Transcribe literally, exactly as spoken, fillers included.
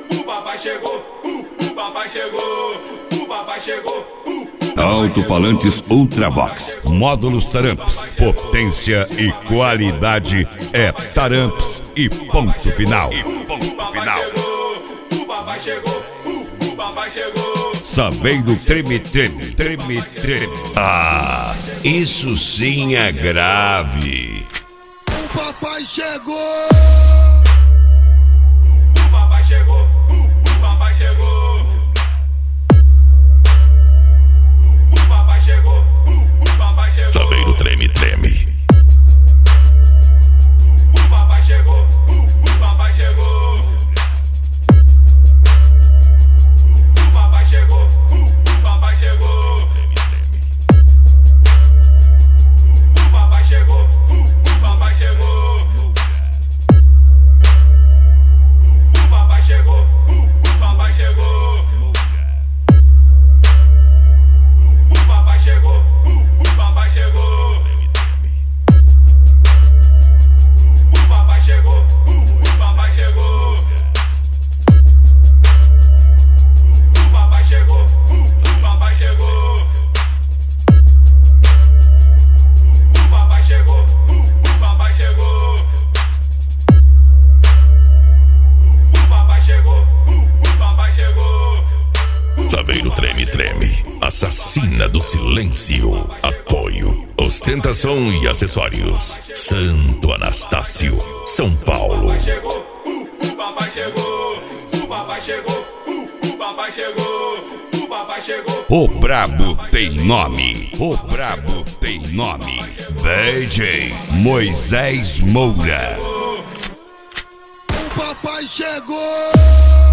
uh, o papai chegou, uh, o papai chegou, o papai chegou, uh, Alto-falantes Ultravox, módulos Taramps, potência e qualidade é Taramps e ponto final. E ponto final. O papai chegou, o papai chegou. Saveiro treme, treme, treme, treme. Ah, isso sim é grave. O papai chegou. O papai chegou, o papai chegou. O papai chegou, o papai chegou. Saveiro treme, treme. O papai chegou, o papai chegou. O papai chegou, o papai chegou. O papai chegou, o papai chegou. O papai chegou, o papai chegou. O papai chegou, o papai chegou. O papai chegou, o papai chegou. O papai chegou, o papai chegou. O papai chegou, o papai chegou. O papai chegou, o papai chegou. Saveiro treme, treme. Assassina do silêncio. Apoio, ostentação e acessórios. Santo Anastácio, São Paulo. O papai chegou, o papai chegou. O papai chegou, o papai chegou. O papai chegou. O brabo tem nome. O brabo tem nome. D J Moisés Moura. O papai chegou.